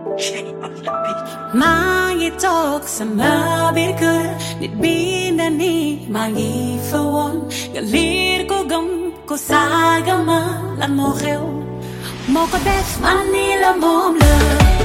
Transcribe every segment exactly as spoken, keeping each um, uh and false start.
Mange talk sama birkur nit binani magi fawon galir ko gam ko sagama lan mo xew moko def manila mom la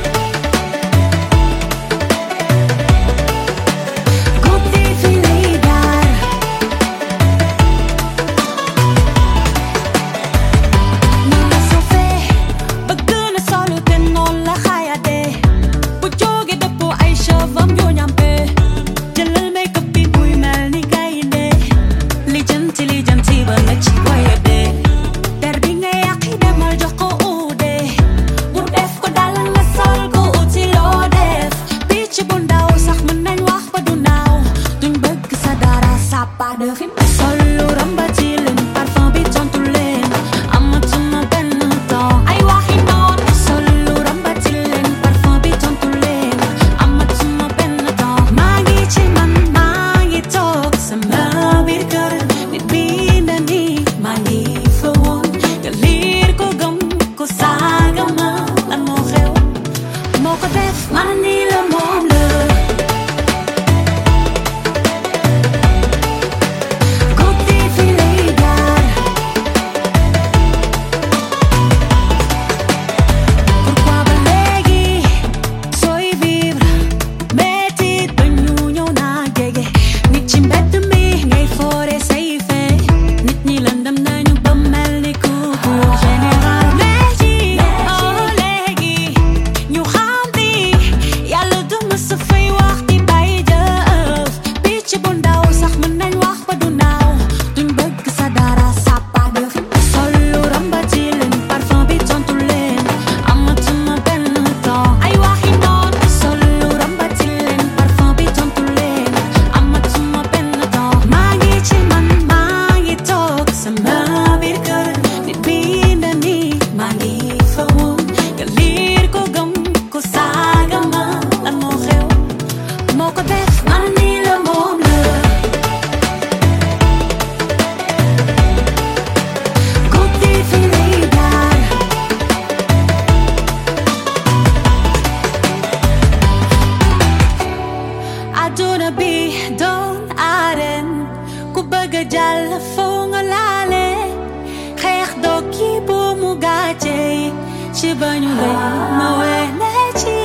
Gajal phong alale khaykh do ki bu mugaje ci bañu le ma wene ci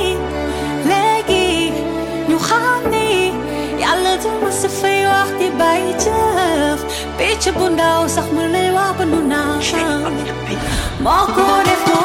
legi ñu xamni yalla du ma sa fay wax di bay jëf picc bu ndaw sax mu lay wax ba nu na moko def